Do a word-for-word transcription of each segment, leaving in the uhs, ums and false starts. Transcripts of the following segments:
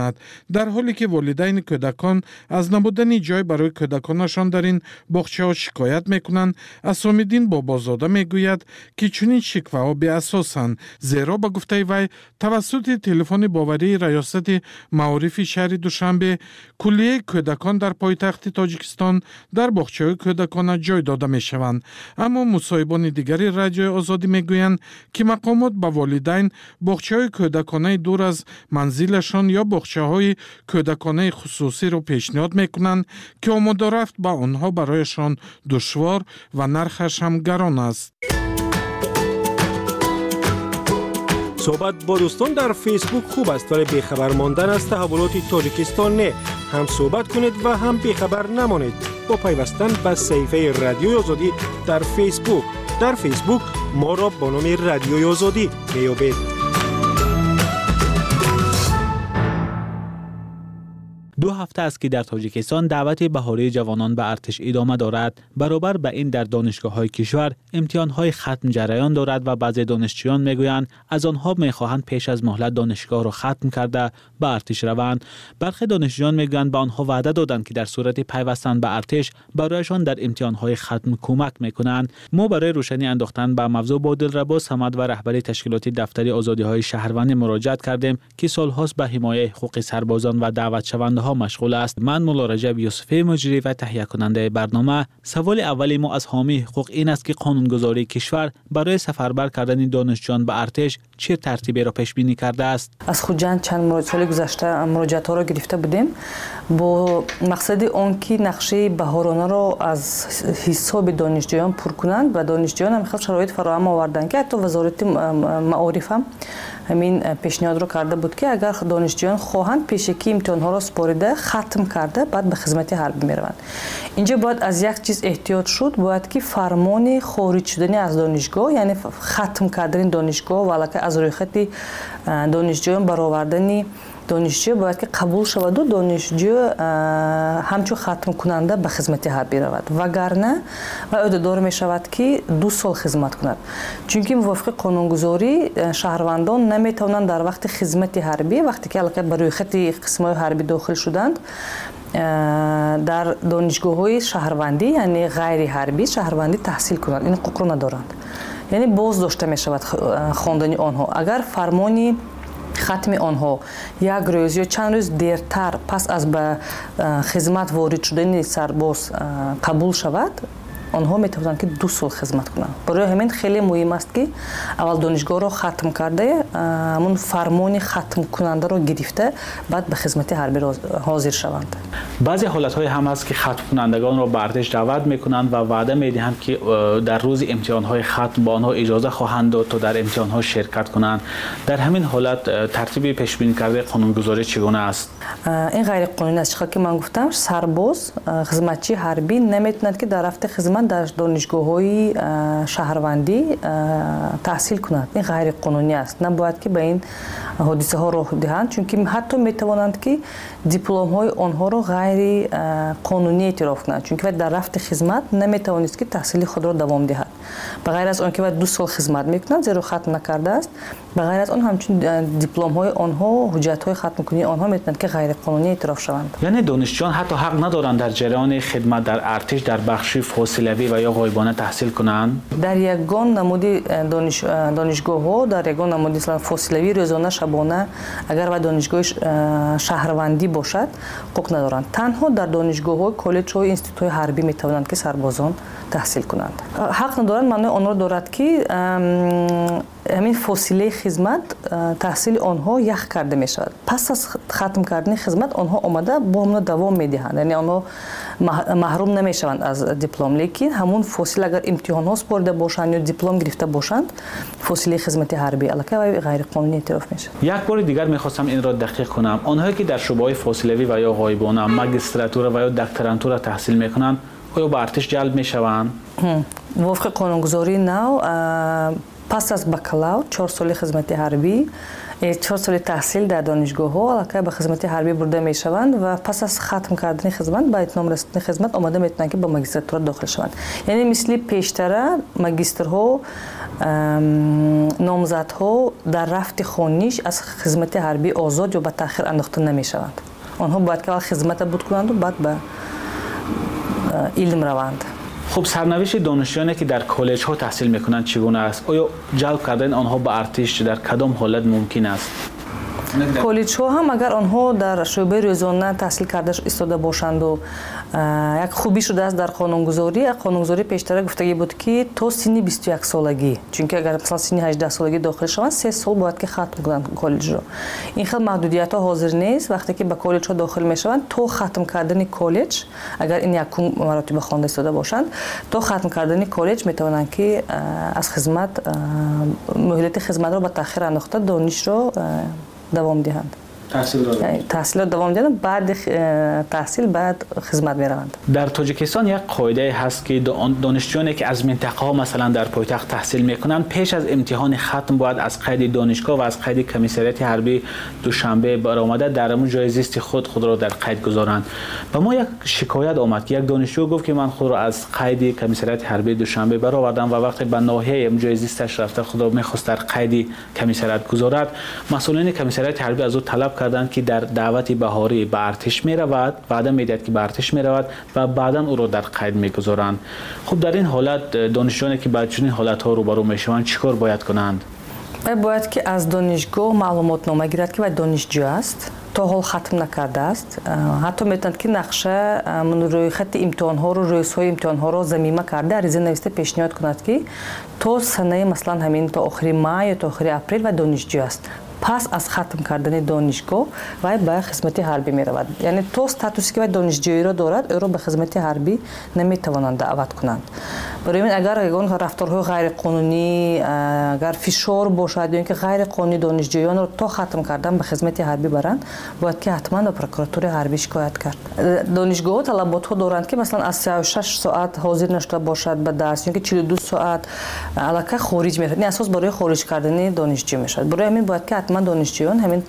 در حالی که والدین کودکان از نبودن جای برای کودکانشان در این باغچه‌ها شکایت میکنند، اسام‌الدین بابازاده میگوید که چنین شکوه‌ها بی‌اساسند، زیرا به گفته وی توسط تلفن باوری ریاست معارف شهر دوشنبه کلیه کودکان در پایتخت تاجیکستان در باغچه‌های کودکان جای داده میشوند. اما مصاحبان دیگری رادیو آزادی میگویند که مقامات به والدین باغچه‌های کودکانه دور از منزلشان یا باغچه‌های کودکانه خصوصی را پیشنهاد میکنند که آماده رفت به آنها برایشان دشوار و نرخش هم گران است. صحبت با دوستان در فیسبوک خوب است، ولی بیخبر ماندن از تحولات تاجیکستان نه. هم صحبت کنید و هم بیخبر نمانید با پیوستن به صفحه رادیوی آزادی در فیسبوک. در فیسبوک ما را با نام رادیوی آزادی میابید. دو هفته است که در تاجیکستان دعوت بهاری جوانان به ارتش ادامه دارد. برابر به این در دانشگاه‌های کشور امتحان‌های ختم جریان دارد و بعضی دانشجویان میگویند از آنها می‌خواهند پیش از مهلت دانشگاه را ختم کرده به ارتش روند. برخی دانشجویان میگویند به آنها وعده دادند که در صورت پیوستن به ارتش برایشان در امتحان‌های ختم کمک می‌کنند. ما برای روشنی انداختن به موضوع با دلربا صمد و رهبری تشکیلات دفتری آزادی‌های شهروندی مراجعت کردیم که سال‌هاست به حمایت حقوق سربازان و دعوت شونده‌ها مشغول است. من مولا رجب یوسفی مجری و تهیه کننده برنامه. سوال اولی ما از حامی حقوق این است که قانونگذاری کشور برای سفربر کردن دانشجویان به ارتش چه ترتیبی را پیش بینی کرده است؟ از خود چند سال گذشته مراجعات ها را گرفته بودیم با مقصد آن که نقشه بهارانه را از حساب دانشجویان پر کنند و دانشجویان هم خیلی شرایط فراهم آوردند که حتی وزارت معارف هم همین پیشنهاد رو کرده بود که اگر دانشجویان خواهند پیشکی امتحان‌ها را سپارده ختم کرده بعد به خدمت حربی میروند. اینجا باید از یک چیز احتیاط شد، باید که فرمان خارج شدن از دانشگاه یعنی ختم کردن دانشگاه و علاوه از روی خط دانشجویان برآوردن دانشجو باید که قبول شود و دانشجو همچون ختم کننده به خدمت حربی رود، وگرنه و عهده‌دار می شود که دو سال خدمت کند. چون موافق قانونگذاری شهروندان نمی توانند در وقت خدمت حربی وقتی که البته بر روی خط قسم‌های حربی داخل شدند در دانشگاه‌های شهروندی یعنی غیر حربی شهروندی تحصیل کنند. این حقوق را ندارند، یعنی باز داشته می شود خواندن آنها. اگر فرمانی ختم آنها یک روز یا چند روز دیرتر پس از به خدمت وارد شدن سرباز قبول شود، آنها میتوانند که دو سال خدمت کنند. برای همین خیلی مهم است که اول دانشگاه را ختم کرده همون فرمان ختم کننده را گرفته بعد به خدمت حربی حاضر شوند. بعضی حالت‌های هم هست که ختم کنندگان را به ارتش دعوت میکنند و وعده میدهند که در روز امتحان‌های ختم با آنها اجازه خواهند داد تا در امتحان‌ها شرکت کنند. در همین حالت ترتیب پیش بینی کرده قانونگذاری چگونه است؟ این غیر قانونی است. چون که من گفتم سرباز خدمتچی حربی نمیتواند که در رفت خدمت در دانشگاه‌های شهروندی تحصیل کند. این غیر قانونی است. نباید که به این حادثه ها راه دهند، چون که حتی میتوانند که دیپلم های آنها را غیر قانونی اعتراف کنند، چون که در رفت خدمت نمیتوانست که تحصیل خود را دوام دهد. بغیر از آن که بعد دو سال خدمت میکنند زیرا ختم نکرده است، بغیر از آن همچنین دیپلم های آنها حجت های ختم کنی آنها میتونند که غیر قانونی اعتراف شوند. یعنی دانشجویان حتی حق ندارند در جریان خدمت در ارتش در بخش فاصلوی و یا غایبانه تحصیل کنند. در یگان نمودی دانش دانشگاه ها در یگان نمودی فاصلوی روزانه شبانه اگر و دانشگاه شهروندی باشد حق ندارند. تنها در دانشگاه های کالج های اینستیتوت حربی میتوانند که سربازان تحصیل کنند. حق ندارند معنی آن را دارد که همین فاصله خدمت تحصیل آنها یخ کرده می شود. پس از ختم کردن خدمت آنها آمده با همون دوام می دهند، یعنی آنها محروم نمی شوند از دیپلم. لیکن همون فاصله اگر امتحان ها سپرده باشند یا دیپلم گرفته باشند فاصله خدمت حربی الکی و غیر قانونی اعتراف می شود. یک بار دیگر می خواستم این را دقیق کنم. آنهایی که در شعبه های فاصلوی و یا غایبانه ماجستراتور و یا دکترانتور تحصیل می کنند آیا به ارتش جلب می شوند؟ وفق قانونگذاری نو پس از بکالور چهار سال خدمت حربی چهار سال تحصیل در دانشگاه ها البته به خدمت حربی برده می شوند و پس از ختم کردن خدمت به اتمام رسیدن خدمت آماده میتونن که به ماجستراتور داخل شوند. یعنی مثل پیشتر ماجسترها نامزدها در رفت خانیش از خدمت حربی آزاد یا به تأخیر انداخته نمیشوند. آنها باید که اول خدمت بود کنند و بعد به علم روند. خب سرنوشت دانشجویانی که در کالج ها تحصیل میکنند چگونه است؟ آیا جلب کردن آنها به ارتش در کدام حالت ممکن است؟ کالج ها هم اگر آنها در شعبه روزانه تحصیل کرده ایستاده باشند و یک خوبی شده است در قانونگذاری، قانونگذاری پیشتر گفتگی بود که تا سن بیست و یک سالگی، چون که اگر مثلا سن هجده سالگی داخل شوند سه سال باید که ختم کنند کالج رو. این خیلی محدودیت ها حاضر نیست. وقتی که به کالج ها داخل میشوند تا ختم کردن کالج، اگر این یکم مراتب خوانده ایستاده باشند، تا ختم کردن کالج میتوانند که از خدمت مهلت خدمت را به تأخیر انداخته دانش را دوام دهند. تحصیل را تحصیل دوام دهند، بعد تحصیل بعد خدمت میروند. در تاجیکستان یک قاعده هست که دانشجویانی که از منطقه ها مثلا در پایتخت تحصیل میکنند پیش از امتحان ختم باید از قید دانشگاه و از قید کمیسریت حربی دوشنبه برآمده در همون جای زیست خود خود را در قید گذارند. و ما یک شکایت آمد که یک دانشجو گفت که من خود را از قید کمیسریت حربی دوشنبه برآوردم و وقتی به ناحیه هم جای زیستش رفته خود را میخواست در قید کمیسریت گذارد، مسئولین کمیسریت حربی از او طلب کردند که در دعوت بهاری به ارتش می رود، بعدا میدهد که به ارتش می رود و بعدا او را در قید میگذارند. خب در این حالت دانشجویانی که با چنین حالت ها روبرو میشوند چیکار باید کنند؟ باید که از دانشگاه معلومات نامه گیرد که باید دانشجو است، تا حال ختم نکرده است. حتی میتوند که نقشه روی خط امتحان ها رو، روی سوی امتحان ها رو ضمیمه کرده عریضه نوشته پیشنهاد کند که تا سنه مثلا همین تا آخر ماه یا تا آخر اپریل و دانشجو است. پس از ختم کردن دانشگاه و به خدمت حربی می رود. یعنی تو استاتوسی که دانشجویی را دارد او را به خدمت حربی نمی توانند دعوت کنند. برای این اگر اگه رفتارهای غیر قانونی، اگر فشار باشد یا اینکه غیر قانونی دانشجویان را تا ختم کردن به خدمت حربی برند، باید که حتما به پروکراتور حربی شکایت کرد. دانشگاه طلبات ها دارند که مثلا از سی و شش ساعت حاضر نشده باشد به درس، یا اینکه چهل و دو ساعت علاقه خارج می‌شود. این اساس برای خارج کردن دانشجو میشد. برای همین باید که من دانشجویان همین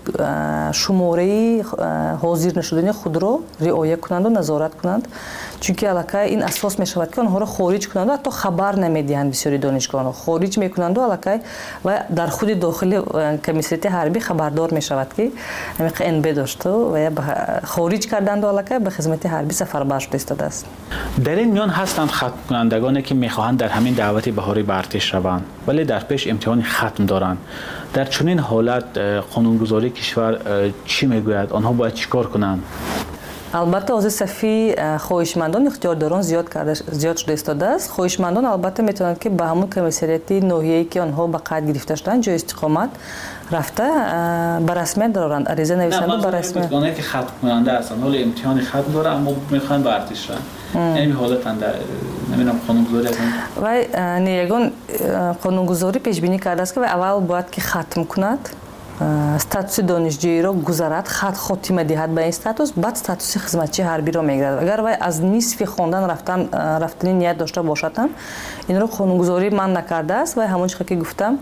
شماره حاضر نشدن خود را رعایت کنند و نظارت کنند، چون که علاقه این اساس می شود که آنها را خارج کنند و حتی خبر نمیدهند. بسیاری دانشگاهان خارج میکنند و علاقه و در خود داخل کمیسریت حربی خبردار می شود که همین ان داشته و خارج کردند و علاقه به خدمت حربی سفربر شده ایستاده است. در این میان هستند ختم کنندگانی که میخواهند در همین دعوت بهاری به ارتش روند ولی در پیش امتحان ختم دارند. در چنین حالت قانونگذاری کشور چی میگوید؟ آنها باید چیکار کنند؟ البته از صفی خواهشمندان اختیارداران زیاد کرده زیاد شده ایستاده است. خواهشمندان البته میتونند که به همون کمیسریت ناحیه‌ای که آنها به قید گرفته شدن جای استقامت رفته به رسمیت دارند، عریضه نویسند به رسمیت. نه که ختم کننده هستند ولی امتحان ختم داره اما میخوان به ارتش رن. این حالت اند نمیدونم قانونگذاری هستند. و نیگان قانونگذاری پیش بینی کرده است که اول باید که ختم کند، استاتوس دانشجویی را گذارد، خط خاتمه دهد به این استاتوس، بعد استاتوس خدمتچی حربی را میگیرد. اگر وای از نصف خواندن رفتن رفتنی نیت داشته باشد این را قانونگذاری من نکرده است و همون چیزی که گفتم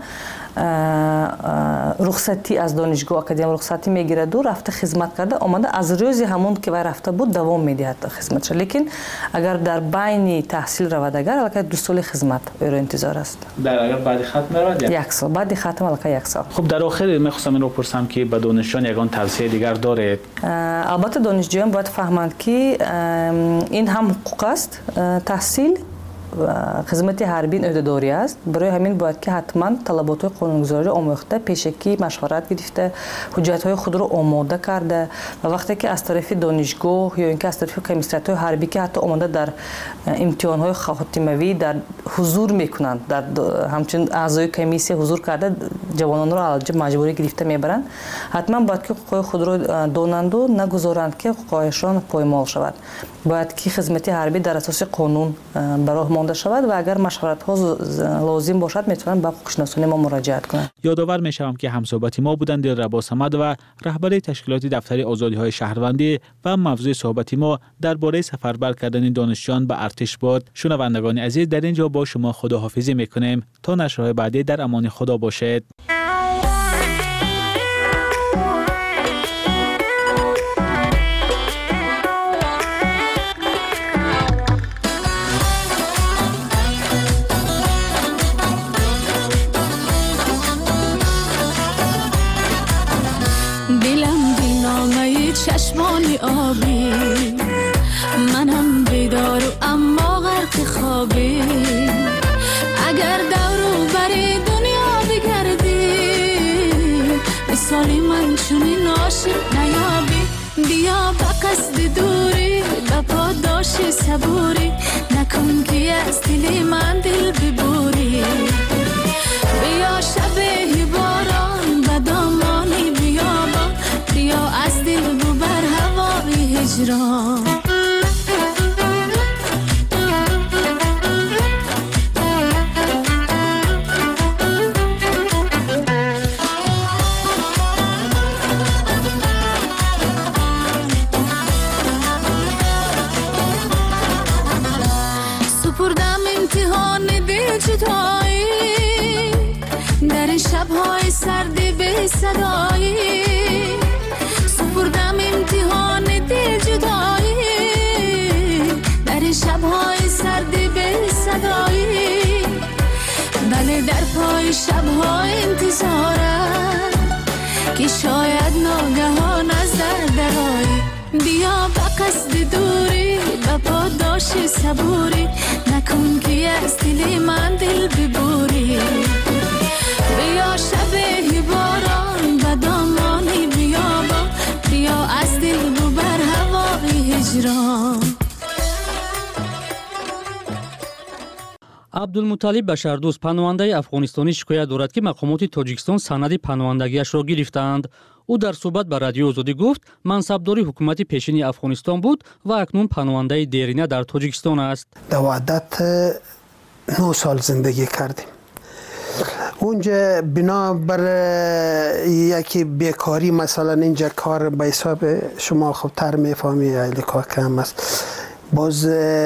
رخصتی از دانشگاه اکادمی رخصتی میگیرد و رفته خدمت کرده آمده از روز همون که وای رفته بود دوام میدهد خدمتش. لیکن اگر در بین تحصیل رود اگر البته دو سال خدمت او را انتظار است. در اگر بعد ختم رود یک سال بعد ختم البته یک سال. خب در آخر میخواستم این رو پرسم که به دانشجویان یگان توصیه دیگر دارید؟ البته دانشجویان باید فهمند که این هم حقوق است، تحصیل خدمت حربی عهده‌داری است. برای همین باید که حتما طلبات قانونگذاری آموخته، پیشکی مشورت گرفته، حجت‌های خود را آماده کرده و وقتی که از طرف دانشگاه یا اینکه از طرف کمیسریت‌های حربی که حتی آماده در امتحان‌های خاتمه‌ای در حضور می‌کنند، در همچنین اعضای کمیسیون حضور کرده جوانان را علاوه مجبوری گرفته می‌برند، حتما باید که حقوق خود را دانند و نگذارند که حقوقشان پایمال شود. باید که خدمت حربی در اساس قانون برای مانده شود و اگر مشورت ها لازم باشد میتونن به حقوق‌شناسان ما مراجعت کنند. یادآور میشوم که همصحبتی ما بودند دلربا صمد و رهبری تشکیلات دفتر آزادی‌های شهروندی و موضوع صحبتی ما درباره سفربر کردن دانشجویان به ارتش بود. شنوندگان عزیز در اینجا با شما خداحافظی میکنیم تا نشرهای بعدی در امان خدا باشید. چشمانی آبی، منم بیدار و اما غرق خوابی. اگر دورو بری دنیا بگردی، مثالی من چونی عاشق نیابی. بیا با قصد دوری با پاداش صبوری، نکن که از دل من دل ببوری. بیا شب باران و دامانی بیابان، بیا از دل ببر هوای هجران. در شب‌های سرد به صدایی، سپردم امتحان دل جدایی. در شب‌های سرد به صدایی، بله در پای شب‌های انتظارم که شاید ناگهان از در درایی. بیا با قصد دوری با پاداش صبوری، نکن که از دل من دل ببوری. بیا شب باران و دامانی بیابان، بیا از دل ببر هوای هجران. عبدالمطلب بشردوست پناهنده افغانستانی شکایت دارد که مقامات تاجیکستان سند پناهندگیش را گرفتند. او در صحبت با رادیو آزادی گفت منصبداری حکومت پیشین افغانستان بود و اکنون پناهنده دیرینه در تاجیکستان است. در وحدت نه سال زندگی کردیم. اونجا بنا بر یکی بیکاری، مثلا اینجا کار به حساب شما خب تر میفهمی ایلی کار کم است. باز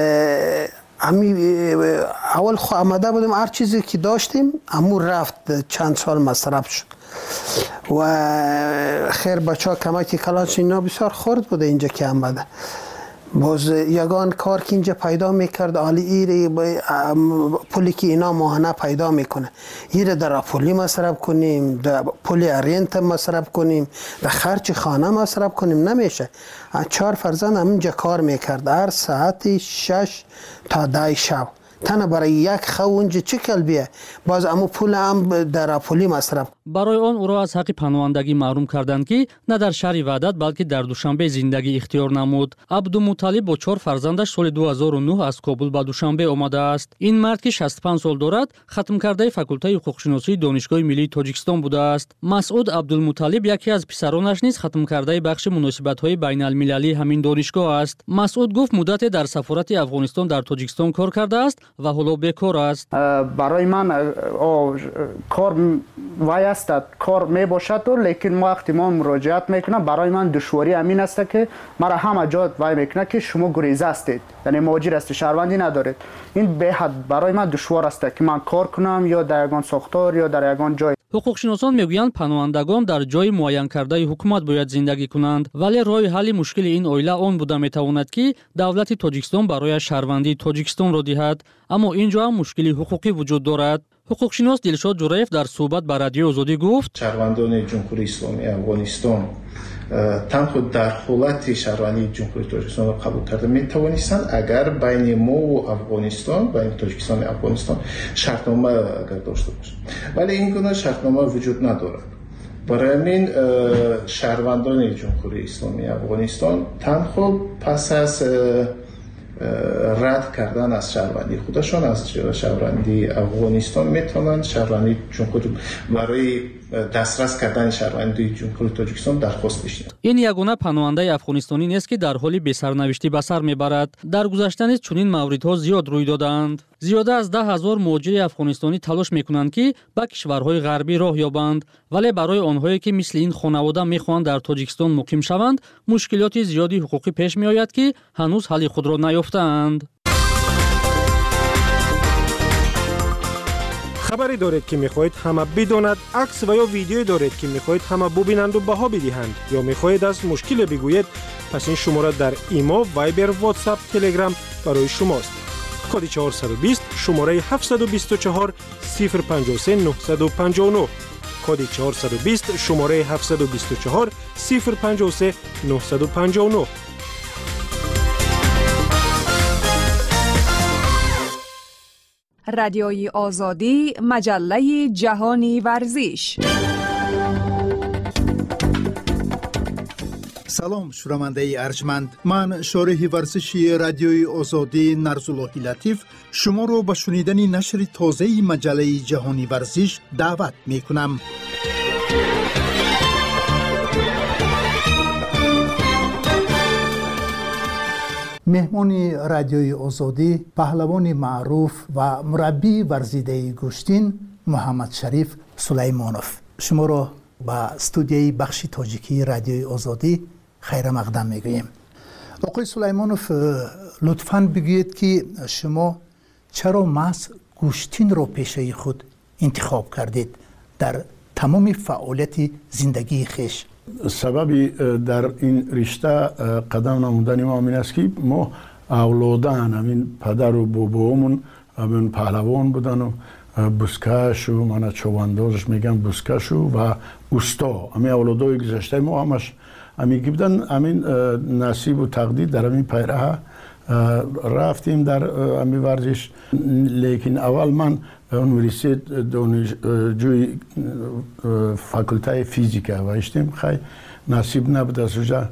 امی اول خو آمده بودیم هر چیزی که داشتیم امو رفت، چند سال مصرف شد و خیر بچه ها کمک کلاس اینا بسیار خورد بوده اینجا که آمده. باز یگان کار که اینجا پیدا میکرد حالی ایره پولی که اینا ماهانه پیدا میکنه، ایره در پولی مصرف کنیم، در پولی رنت مصرف کنیم، در خرچ خانه مصرف کنیم نمیشه. چهار فرزند همینجا کار میکرد هر ساعتی شش تا ده شب. تنها برای یک خو اونجا چه کلبیه، باز امو پول هم در پولی مصرف. برای آن او را از حق پناهندگی محروم کردند که نه در شهر وحدت بلکه در دوشنبه زندگی اختیار نمود. عبدالمطلب با چهار فرزندش سال دو هزار و نه از کابل به دوشنبه آمده است. این مرد که شصت و پنج سال دارد ختم کرده فاکولته حقوق‌شناسی دانشگاه ملی تاجیکستان بوده است. مسعود عبدالمطلب یکی از پسرانش نیز ختم کرده بخش مناسبت‌های بین‌المللی همین دانشگاه است. مسعود گفت مدت در سفارت افغانستان در تاجیکستان کار کرده است و حالا بیکار است. برای من کار وای است، کار می باشد، لیکن ما وقتی ما مراجعت میکنم برای من دشواری امین است که مرا همه جا وای میکنه که شما گریزه هستید، یعنی مهاجر هستید، شهروندی ندارید. این به حد برای من دشوار است که من کار کنم یا در یگان ساختار یا در یگان جای. حقوقشناسان میگویند پناهندگان در جای معین کرده حکومت باید زندگی کنند، ولی راه حل مشکل این عائله آن بوده میتواند که دولت تاجیکستان برای شهروندی تاجیکستان را دهد، اما اینجا هم مشکلی حقوقی وجود دارد. حقوقشناس دلشاد جوریف در صحبت با رادیو آزادی گفت شهروندان جمهوری اسلامی افغانستان تنها در حالت شهروندی جمهوری تاجیکستان را قبول کرده می توانستند اگر بین ما و افغانستان، بین تاجیکستان و افغانستان شرطنامه اگر داشته باشند، ولی این گونه شرطنامه وجود ندارد. برای همین شهروندان جمهوری اسلامی افغانستان تنها پس از رد کردن از شهروندی خودشان از شهروندی افغانستان میتونند شهروندی جمهوری برای دسترس کردن شهروندی جمهوری تاجیکستان درخواست بشنند. این یگانه پناهنده افغانستانی نیست که در حال بی‌سرنوشتی به سر میبرد. در گذشته نیز چنین موردها زیاد روی دادند. زیاده از ده هزار مهاجر افغانستانی تلاش میکنند که به کشورهای غربی راه یابند، ولی برای آنهایی که مثل این خانواده میخواهند در تاجیکستان مقیم شوند مشکلات زیادی حقوقی پیش میآید که هنوز حل خود را نیافتند. خبری دارید که میخواهید همه بداند، عکس و یا ویدیویی دارید که میخواهید همه ببینند و بها بدهند، یا میخواهید از مشکل بگویید، پس این شماره در ایما، وایبر، واتساپ، تلگرام برای شماست. کد چهارصد و بیست، شماره هفتصد و بیست و چهار، صفر پنجاه و سه، نهصد و پنجاه و نه. کد چهارصد و بیست شماره هفتصد و بیست و چهار صفر پنج و سه نهصد و پنجاه و نه. رادیوی آزادی، مجله جهانی ورزش. سلام شنونده ارجمند، من شارح ورزشی رادیوی آزادی نرزاللهی لطیف شما رو به شنیدن نشر تازه مجله جهانی ورزش دعوت می کنم. مهمان رادیوی آزادی پهلوان معروف و مربی ورزیده گوشتین محمد شریف سلیمانوف شما رو به استودیوی بخش تاجیکی رادیوی آزادی خیر مقدم میگوییم. آقای سلیمانوف لطفاً بگویید که شما چرا محض گوشتین رو پیشه خود انتخاب کردید در تمام فعالیت زندگی خیش؟ سببی در این رشته قدم نمودن ما این است که ما اولادان همین پدر و بابامون همین پهلوان بودن و بزکش و من چواندازش میگم بزکش و اوستا همین اولادای گذشته ما همش همین بودن. همین نصیب و تقدیر در همین پیراه رفتیم در همین ورزش. لیکن اول من اونیورسیت دانشجوی فاکولته فیزیک هستم، خیلی نصیب نبود از اونجا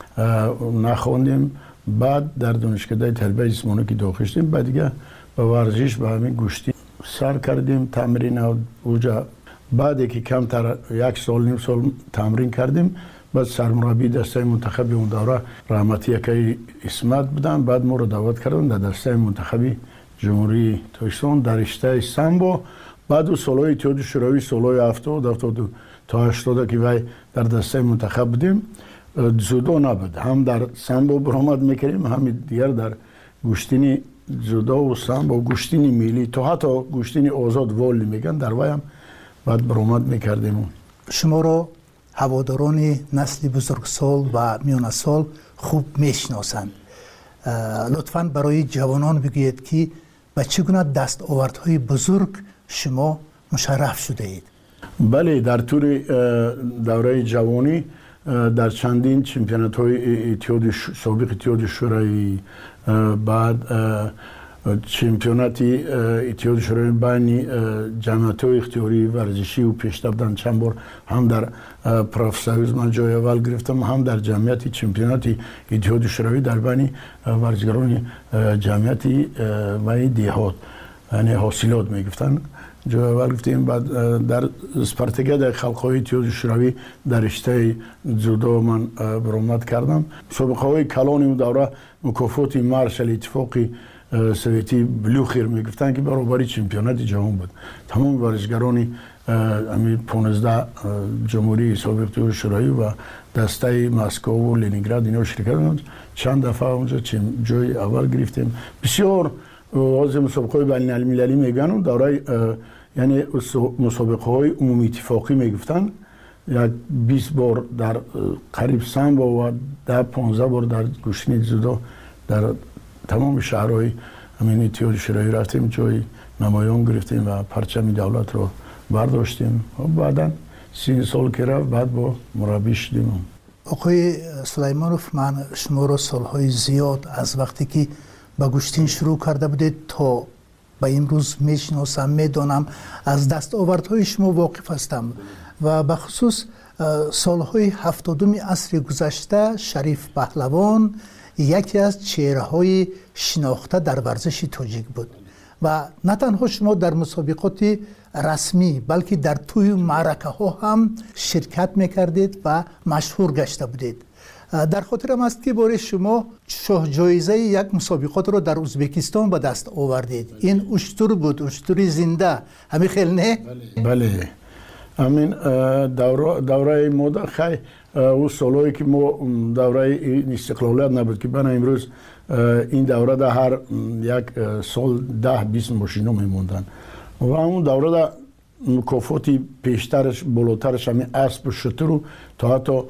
نخوندیم. بعد در دانشکده تربیت جسمانی که داخل شدیم، بعد دیگه به ورزش به همین گوشتی سر کردیم تمرین اونجا. بعد که کمتر یک سال نیم سال تمرین کردیم، بعد سرمربی دسته منتخبی اون دوره رحمتی یکی اسمت بودن. بعد ما رو دعوت کردن در دسته منتخبی جمهوری تاجیکستان در رشته سامبو. بعد او سالهای اتحاد شوروی سالهای هفتاد هفتاد تا هشتاد که وای در دسته منتخب بودیم. جودو نبود، هم در سامبو برآمد میکردیم، هم دیگر در گوشتینی جودو و سامبو گوشتینی ملی تا حتی گوشتینی آزاد والی میگن در وای هم بعد برآمد میکردیم. شما رو هواداران نسل بزرگسال و میانه سال خوب میشناسند. لطفاً برای جوانان بگویید که به چگونه دستاوردهای بزرگ شما مشرف شده اید؟ بله، در طول دوره جوانی در چندین چمپیونات های اتحاد سابق اتحاد شوروی، بعد چمپیونات اتحاد شوروی بین جمعیت های اختیاری ورزشی و پیشرفت بودن. چند بار هم در پروفسویز من جای اول گرفتم، هم در جمعیت چمپیونات اتحاد شوروی در بین ورزشکاران جمعیت و دیهات یعنی حاصلات میگفتن جای اول گرفتیم. بعد در اسپارتاکیاد خلق‌های اتحاد شوروی در رشته جودو من برآمد کردم. سابقه های کلان اون دوره مکافات مارشال اتفاقی سویتی بلوخیر میگفتن که برابری چمپیونات جهان بود. تمام ورزشکاران همین پانزده جمهوری سابق اتحاد شوروی و دسته مسکو و لنینگراد اینا شرکت کردن. چند دفعه اونجا جای اول گرفتیم. بسیار از مسابقه بین المللی میگن دوره یعنی مسابقه های عمومی اتفاقی میگفتن. یک بیست بار در قریب سامبو و ده پانزده بار در گوشتین جودو در تمام شهرهای همین اتحاد شوروی رفتیم، جای نمایان گرفتیم و پرچم دولت رو برداشتیم. بعدا سی سال که رفت بعد با مربی شدیم. آقای سلیمانوف، من شما رو سالهای زیاد از وقتی که با گوشتین شروع کرده بودید تا به امروز میشناسم، میدانم، از دستاوردهای شما واقف هستم و به خصوص سالهای هفتادم عصر گذشته شریف پهلوان یکی از چهره‌های شناخته در ورزش تاجیک بود و نه تنها شما در مسابقات رسمی بلکه در توی معرکه ها هم شرکت میکردید و مشهور گشته بودید. در خاطرم است که باره شما شاه جایزه یک مسابقات رو در ازبکستان به دست آوردید. این اشتر بود، اشتری زنده، همین خیلی نه؟ بله، همین دوره دوره مدت خیلی او سالهایی که ما دوره استقلالیت نبود که بنا امروز این دوره در هر یک سال ده بیست ماشینا میموندن و اون دوره در مکافاتی پیشترش بالاترش همین اسب و شتر رو تا حتی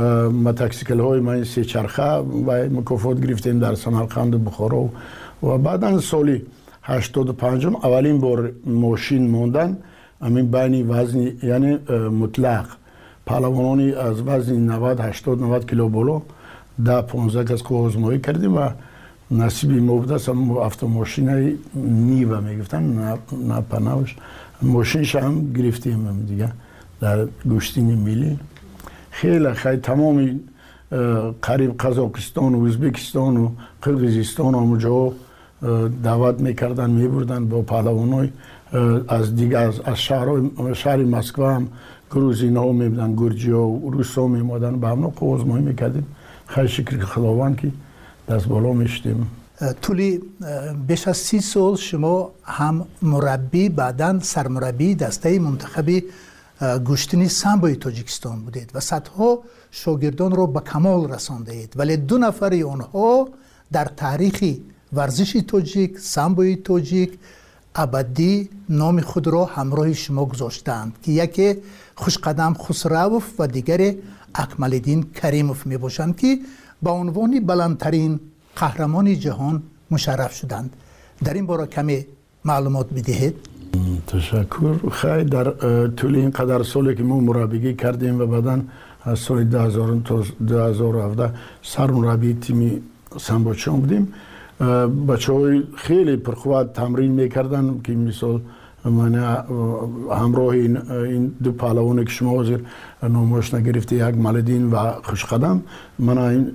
متکسیکل های من سه چرخه و مکافات گرفتیم در سمرقند و بخارا و بعدا سالی هشتاد و پنج اولین بار ماشین موندن همین بین وزن یعنی مطلق پهلوانانی از وزن نود هشتاد نود کیلو بالا ده پانزده کس که آزمایی کردیم و نصیبی ما بوده است. هم автомاشین نیوه میگفتن نه پناهش ماشینش هم گرفتیم هم دیگه در گشتین ملی. خیلی خیلی تمامی قریب قزاقستان و ازبکستان و قرقیزستان همونجا دعوت میکردن میبردن با پهلوانای از دیگه از, از شهر شهر مسکو هم گروزین ها میبودن، گرجی ها و روس ها میمودن به همون آزمایی میکردیم. خیلی شکر خداوند که دست بالا میشتیم. طولی بیش از سی سال شما هم مربی بعداً سرمربی دسته منتخب گشتنی سامبوی تاجیکستان بودید و صدها شاگردان رو به کمال رسانده اید، ولی دو نفر آنها در تاریخ ورزش تاجیک سامبوی تاجیک ابدی نام خود را همراه شما گذاشتند که یکی خوشقدم خسروف و دیگر اکمالدین کریموف می باشند که با عنوان بلندترین قهرمان جهان مشرف شدند. در این باره کمی معلومات بدهید. تشکر. خیلی در طول این قدر سالی که ما مربیگی کردیم و بعداً از سال دو هزار تا دو هزار و هفده سرمربی تیم سامبوچان بودیم. بچه های خیلی پرقوت تمرین میکردن که مثال من همراه این, این دو پهلوانی که شما حاضر نامش نگرفته یک مالدین و خوشقدم من این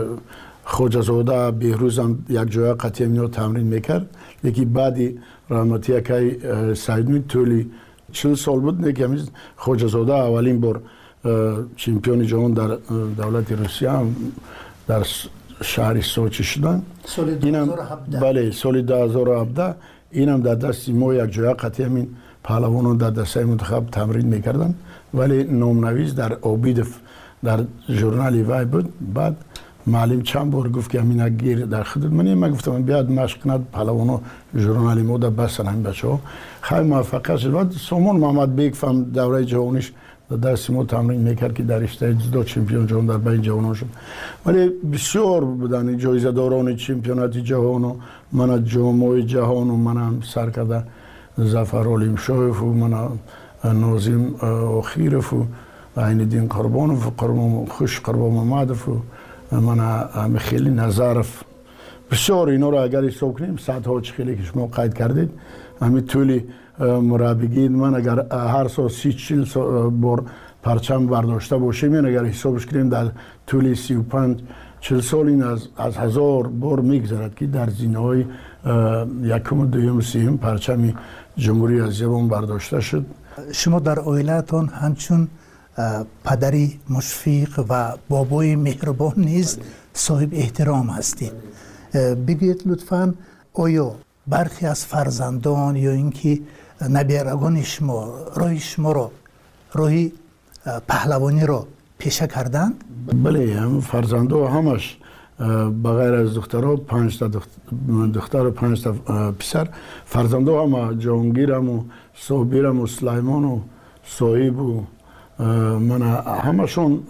خوجزاده بهروز هم یک جای قطعی مینا تمرین میکرد. یکی بعدی رحمتی که سعید طولی چهل سال بود نه که خوجزاده اولین بار چمپیون جهان در دولت روسیه هم در شهر سوچی شدن. سال دو هزار و هفده. بله سال دو هزار و هفده اینم در دست ما یک جای قطعی همین پهلوانان در دسته منتخب تمرین میکردن، ولی نامنویس در اوبیدف در ژورنال وای بود. بعد معلم چند بار گفت که همین گیر در خدمت منی. من گفتم بیاد مشق کند پهلوانا ژورنال ما در بس همین بچه‌ها. خیلی موفق شد. بعد سامان محمد بیگ فهم دوره جوانیش در دست ما تمرین میکرد که در رشته جودو چمپیون جهان در بین جوانان شد. ولی بسیار بودن جایزه داران چمپیونات جهان و من جام جهان و منم سر کرده ظفر علیم شایف و من ناظم آخیرف و عین الدین قربانوف و قربان خوش قربان محمدف و من خیلی نظرف. بسیار اینا رو اگر حساب کنیم صدها خیلی که شما قید کردید همین طولی مربیگی من اگر هر سال سی چل بار پرچم برداشته باشیم این اگر حسابش کنیم در طول سی و پنج چل سال این از, از هزار بار میگذرد که در زینه های یکم و دویم سیم پرچم جمهوری اسیایی برداشته شد. شما در عائلتان همچون پدری مشفق و بابای مهربان نیز صاحب احترام هستید. بگید لطفاً آیا برخی از فرزندان یا اینکه نبیرگان شما راه شما را راه پهلوانی را پیشه کردند؟ بله هم فرزندا همش بغیر از دخترها پنج تا دختر و پنج تا پسر فرزندا هم جهانگیر هم صابر هم سلیمان و صاحب و من همشون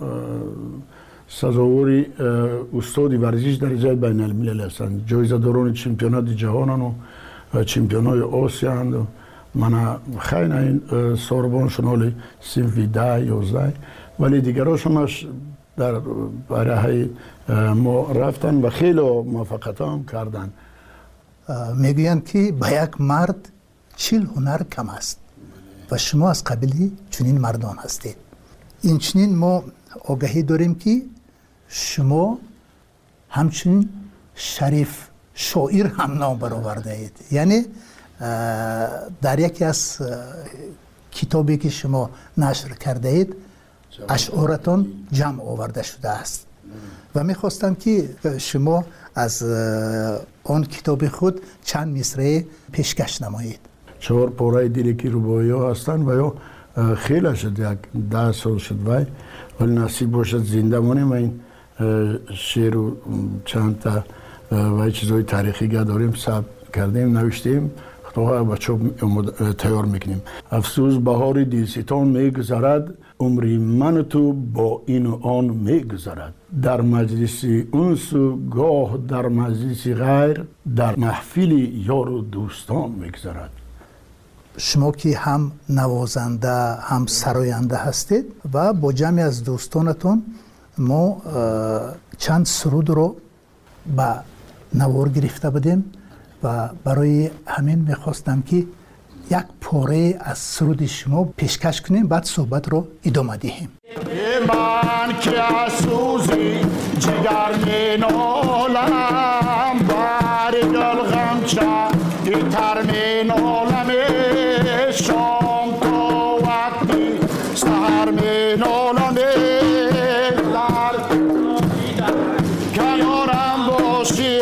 سزاوری استادی ورزش درجه بین الملل هستند. جایزه داران چمپیونات جهان و چمپیونات آسیا هستند. من خیلی این ساربان شنالی صنفی ده یازده ولی دیگرش همش در برای ما رفتن و خیلی موفقیت هم کردن. میگویند که به یک مرد چهل هنر کم است و شما از قبیل چنین مردان هستید. این چنین ما آگاهی داریم که شما همچنین شریف شاعر هم نام برآورده اید. یعنی در یکی از کتابی که شما نشر کرده اید اشعارتان جمع آورده شده است و میخواستم که شما از آن کتاب خود چند مصرع پیشکش نمایید. چهار پاره دیرکی روبایی ها هستند و یا خیلی شد یک ده سال شد وای ولی نصیب باشد زنده مانیم و این شعر و چند تا و چیزهای تاریخی داریم ثبت کردیم نوشتیم خدا بچه تیار میکنیم. افسوس بهار دلستان میگذرد عمری من تو با این و آن میگذرد در مجلس انس و گاه در مجلس غیر در محفل یار و دوستان میگذرد. شما که هم نوازنده هم سراینده هستید و با جمعی از دوستانتون ما چند سرود رو به نوار گرفته بودیم و برای همین میخواستم که یک پاره از سرود شما پیشکش کنیم، بعد صحبت رو ادامه دهیم. من که از سوزی جگر می نالم، بر دل غمچه تر می نالم، شام تا وقتی سهر می نالم، کنارم باشی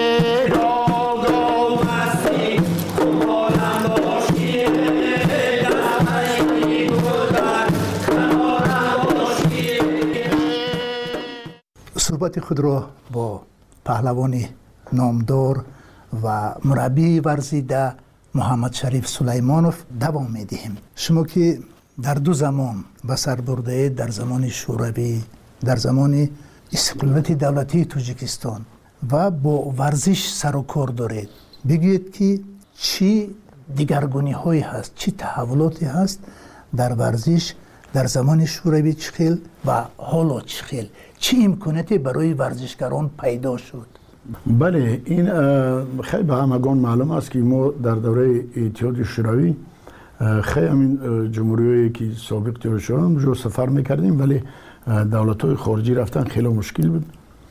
صحبت خود را با پهلوان نامدار و مربی ورزیده محمد شریف سلیمانوف دوام میدهیم. شما که در دو زمان به سر برده، در زمان شوروی، در زمان استقلالیت دولتی تاجیکستان و با ورزش سر و کار دارید، بگویید که چی دیگرگونی هایی هست، چی تحولاتی هست در ورزش در زمان شوروی چخیل و حالا چخیل، چی امکاناتی برای ورزشکاران پیدا شد؟ بله، این خیلی به همگان معلوم است که ما در دوره اتحاد شوروی خیلی همین جمهوریایی که سابق تیر شدن جو سفر میکردیم، ولی دولت‌های خارجی رفتن خیلی مشکل بود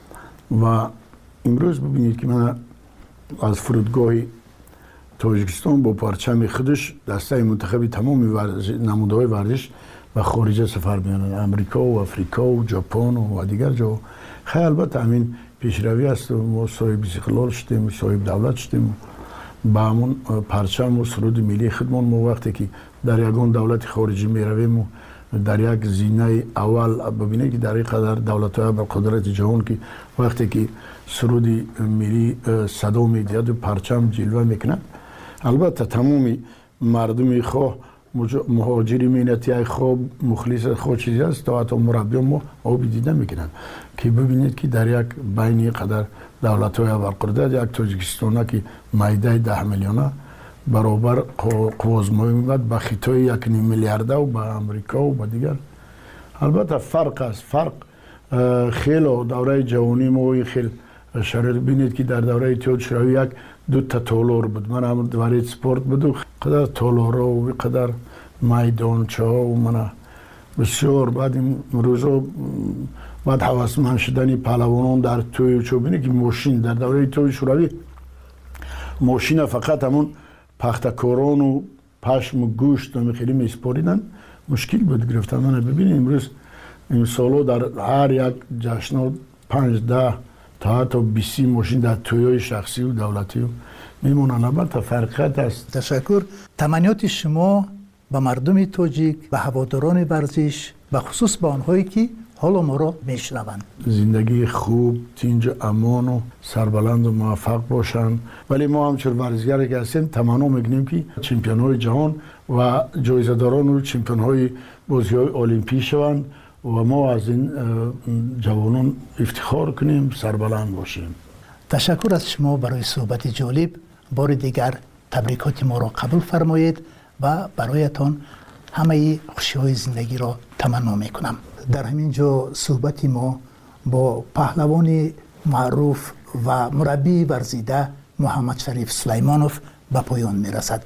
و امروز ببینید که من از فرودگاه تاجیکستان با پرچم خودش دسته منتخبی تمام نمودهای ورزش و خارجه سفر می‌کنند، امریکا و افریقا و ژاپن و دیگر جا. خیلی البته همین پیشروی است و ما صاحب استقلال شدیم، صاحب دولت شدیم، با همون پرچم و سرود ملی خودمان ما وقتی که در یگان دولت خارجی میرویم و در یک زینه اول ببینید که در این قدر دولت‌های با قدرت جهان که وقتی که سرود ملی صدا می‌دهد و پرچم جلوه می‌کند، البته تمام مردم خواه مهاجری مینتی خواه مخلص خود چیزی است تا حتی مربی ما آبی دیده میکنند که ببینید که در یک بین قدر دولت های برقرار یک تاجیکستان که مایده ده میلیونه برابر قوازمایی میبود با خطای یک نیم میلیارده و با امریکا و با دیگر. البته فرق است، فرق خیلی دوره جوانی ما خیلی شرایط بینید که در دوره اتحاد شوروی یک دو تا تالار بود، من هم دوره سپورت بود، قدر تالارا و قدر میدانچه ها و من بسیار بعد این روزا بعد حواسمند شدنی پهلوانان در توی چو بینید که ماشین در دوره اتحاد شوروی ماشین فقط همون پختکاران و پشم و گوشت و خیلی میسپاریدن، مشکل بود گرفتن. من ببینید امروز این سالو در هر یک جشن پنج ده تا حتی بیسی ماشین در تویای شخصی و دولتی و میمونن. البته فرقیت است. تشکر. تمنیات شما به مردم تاجیک، به هواداران ورزش، به خصوص به آنهایی که حالا ما را میشنوند، زندگی خوب، تینج امان و سربلند و موفق باشند. ولی ما همچون ورزشگر که هستیم تمنا میگنیم که چمپیون های جهان و جایزه داران و چمپیون های بازی های المپیک شوند و ما از این جوانان افتخار کنیم، سربلند باشیم. تشکر از شما برای صحبت جالب. بار دیگر تبریکات ما را قبول فرمایید و برایتان همه خوشی های زندگی را تمنا میکنم. در همین جا صحبت ما با پهلوان معروف و مربی ورزیده محمد شریف سلیمانوف به پایان میرسد.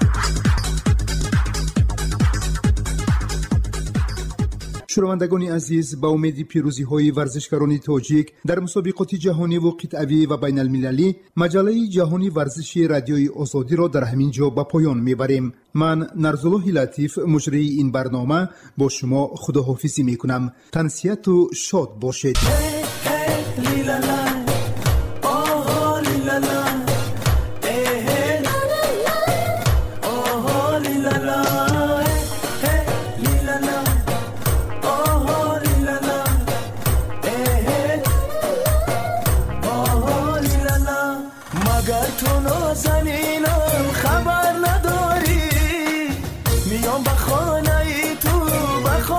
شنوندگان عزیز، با امید پیروزی های ورزشکاران تاجیک در مسابقات جهانی و قطعی و بین المللی، مجله جهانی ورزشی رادیوی آزادی را در همین جا به پایان میبریم. من نرزالله لطیف مجری این برنامه با شما خداحافظی میکنم. تنسیت و شاد باشید.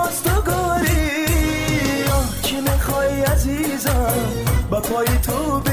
با پای تو